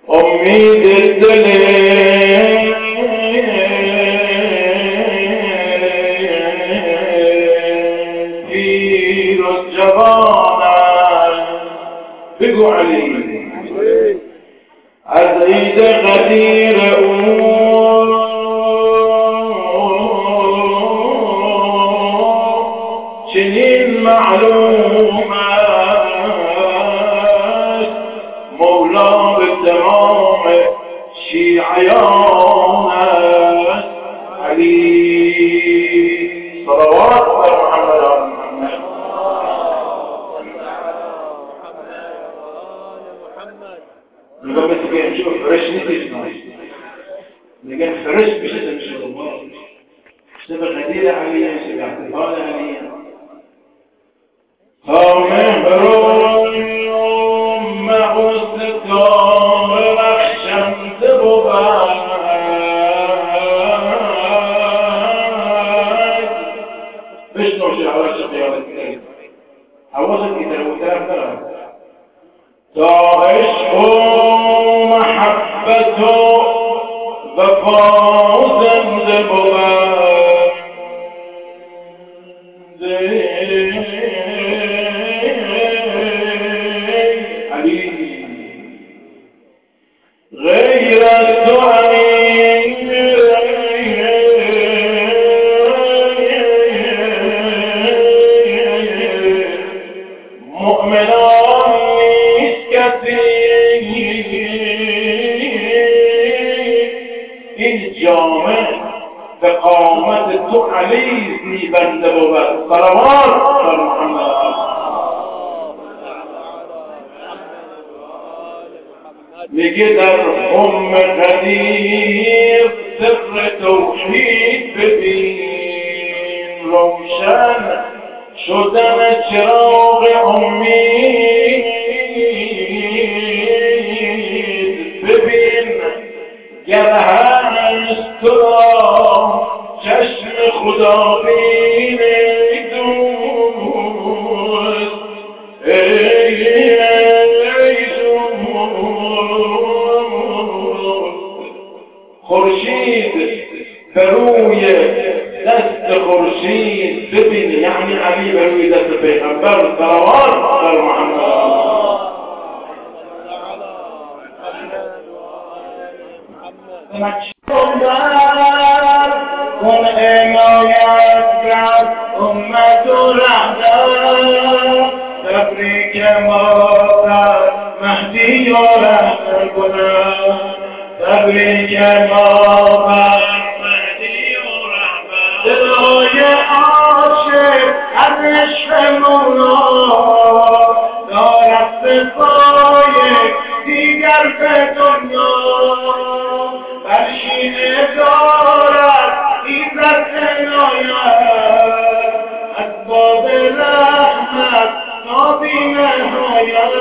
أميد الدليل في الجبانة بقوا علي عزيز غدير سنين معلومة مولا بالتمام شي عيانة علي صلوات محمد على محمد نقول بس نشوف فرش نتسمع نقول فرش بس تمشي الله سبب غدير عليا سبب اعتقال عليا مهرون مع الستار رخشم تبغاك بش نوشي على شقيالك حوصت إذا المتاب ترى تعشق محبته بفوزا تبغاك غير الدعاء مؤمنان كثير الجامع بقامة علي بند بوبات صلوات محمد بقدر غدير سر توحيد ببين روشن شدن چراغ امید ببین گر هست تو را چشم خدا بین دوست خورشید بروی دست خورشید ببین یعنی علی بروی دست پیغمبر صلوات بر محمد کن عنایت کرد امت و رهبر تبریک مادر مهدی و رهبر کنم تبریک مادر مهدی و رهبر دلای عاشق از عشق مولا دارد صفای دیگر به دنیا بر شینه دارد ایزد عنایت از باب رحمت نابی نهایت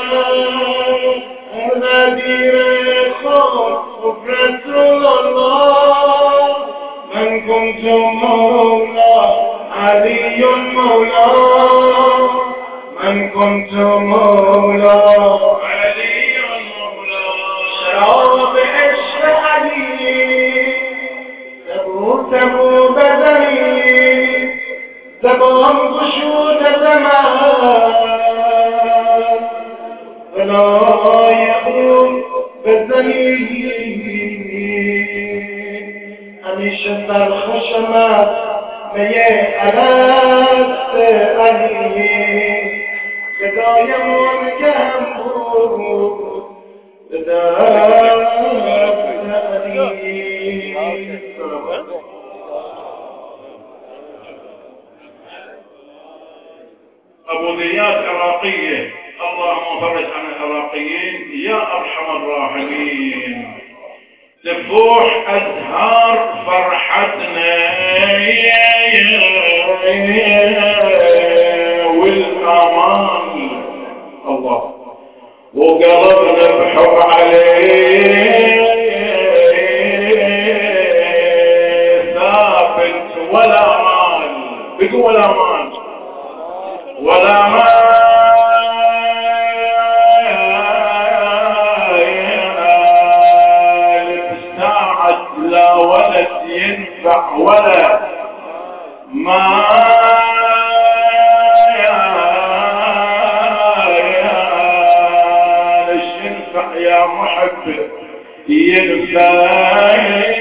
غدیر خود رسول الله من كنت مولا علی مولا من كنت مولا علی مولا شراب عشق علی تبو بدنی زبان گشود زمان ولا يقوم بزنی همیشه سرخوشمت میه عرست علی صدای منگم بود به دست علی عبوديات عراقية اللهم فرج عن العراقيين يا أرحم الراحمين تفوح أزهار فرحتنا والأمان الله وقلبنا بحب عليه ثابت ولا مال بقوا ولا مال ولا مال ينفع ولا ما ينفع يا محب ينفع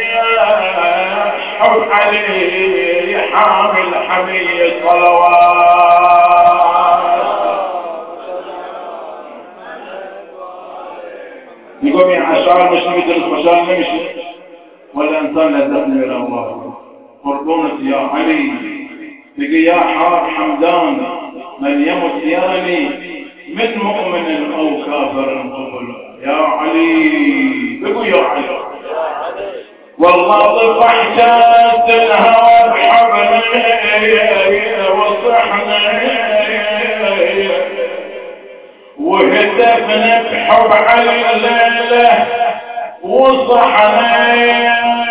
حب علي حامل حمية صلوات. يقوم يا عشار مش نمدرس مشان نمشي ولا انسان لذتنا الى الله قربونة يا علي تقي يا حار حمدان من يمت يرني من مؤمن او كافر قبل يا علي بقوا يا علي والله طفحت الهوى بحبني وصحني وهتفنا بحب على الليلة وصحني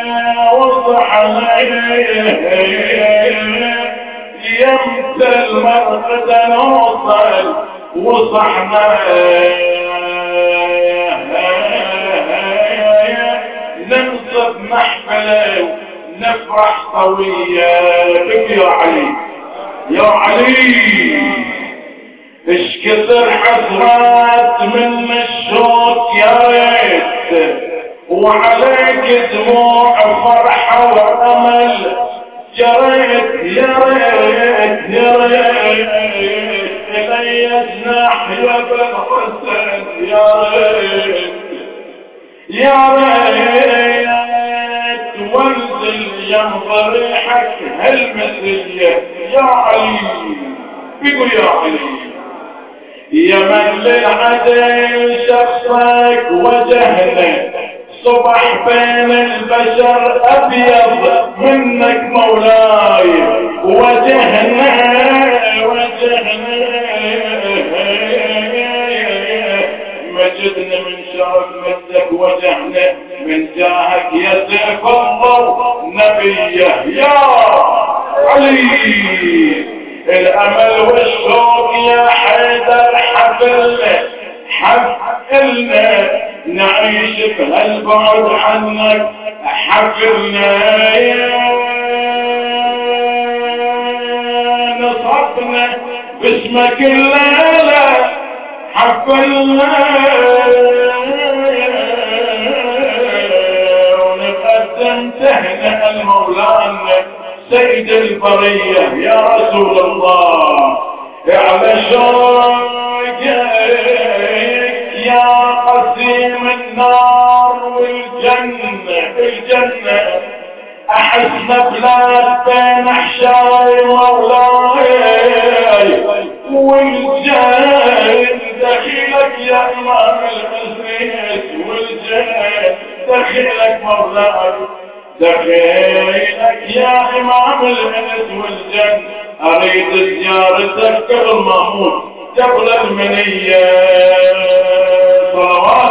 يمت المرقد نوصل وصحنا ننصب محفلة نفرح طوية بك يا علي يا علي اش كثر حسرات من الشوق يا ريت وعليك دموع فرحة وأمل جريت يا ريت إلي جناح يا بن حسن يا ريت وانزل ينظر ريحك هالمثلية يا علي بيقول يا علي يا من للعدل شخصك وجهنا صبح بين البشر أبيض منك مولاي وجهنا مجدنا من شرف مجدك وجهنا من جاهك يا سيف الله نبيه يا علي الأمل والشوق يا حيدر حفلنا نعيش بهالبعد عنك حفلنا نصبنا باسمك الليلة حفلنا ونقدم تهنئة المولانا سيد البرية يا رسول الله على شوقك يا قسيم النار والجنة أحسنا بلاد بين أحشاي مولاي والجن دخيلك يا إمام المسجد والجن دخيلك مولاي دخيلك يا إمام الأنس والجن أريد زيارتك قبل ما أموت قبل المنية صلوات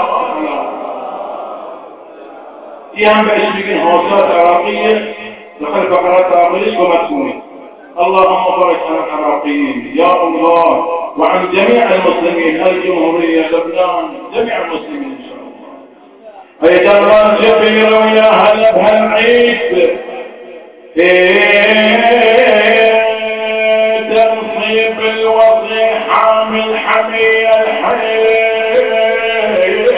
يهم بأشبكين حوصات عراقية دخل فقرات عراقية ومدفونين اللهم فرج عن العراقيين يا الله وعن جميع المسلمين الجمهورية لبنان جميع المسلمين إن شاء الله هيا جران جبير ويا هلا بهالعيد تنصيب الوصي حامل حمية الحيل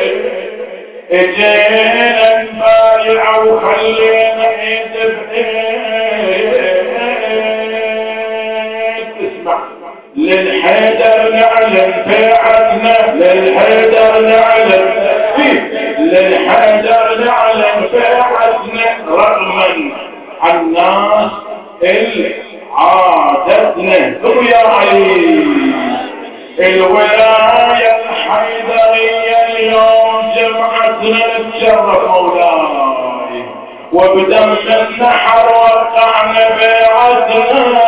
اجينا نبايع وخلينا ايد بايد اسمع للحيدر نعلن بيعتنا للحيدر نعلن بيعتنا رغما عن الناس عادتنا يا علي الولاية الحيدرية اليوم جمعتنا نتشرف مولاي وبدم النحر وقعنا بيعتنا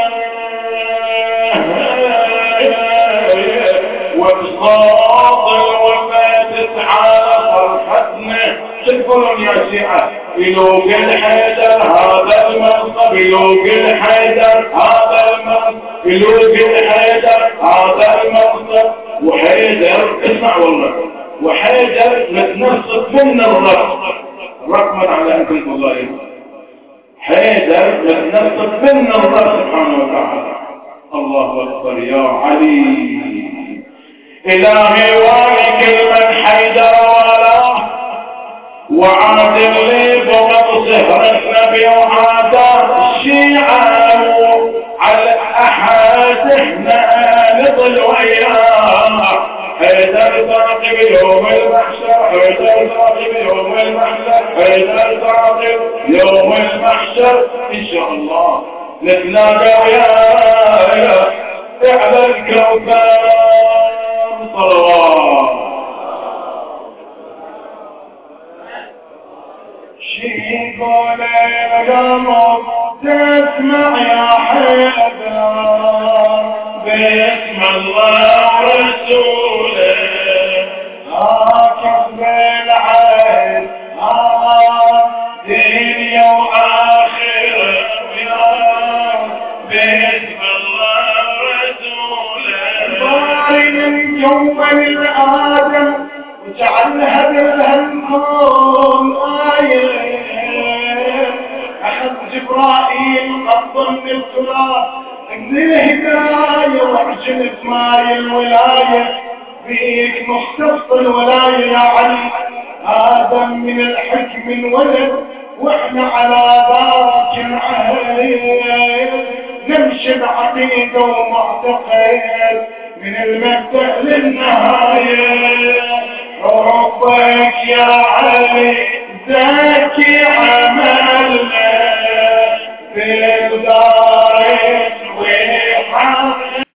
وبصوت الوفاة تعالى فرحتنا تقولون يا شيعة يلوق الحيدر هذا المنصب يلوق الحيدر هذا المنصب يلوق الحيدر هذا المنصب وحيدر اسمع والله وحيدر متنصب من الرقم رقما على أنكم الله حيدر متنصب من الله سبحانه وتعالى. الله أكبر يا علي. إلهي وكل من حيدر والاه وعادل لي بغض سهر النبي وعادات الشيعة على أحد احنا نضل وياه. حيدر تعقب يوم المحشر، حيدر تعقب يوم المحشر، حيدر تعقب يوم المحشر إن شاء الله نتلاقى وياه على الكوثر. صلوات شيقول القلب تسمع يا حيدر باسم الله ورسوله هاكس بالعين دنيا وآخرة باسم الله ورسوله. بارن يوم الآدم وجعلها بالهمكم آية. أخذ جبرائيل قبض من التراب من الهداية وعجل ماي الولاية بيك مختص الولاية يا علي. آدم من الحكم الولد واحنا على ذاك العهد نمشي بعقيدة ومعتقد من المبدأ للنهاية. حبك يا علي زكي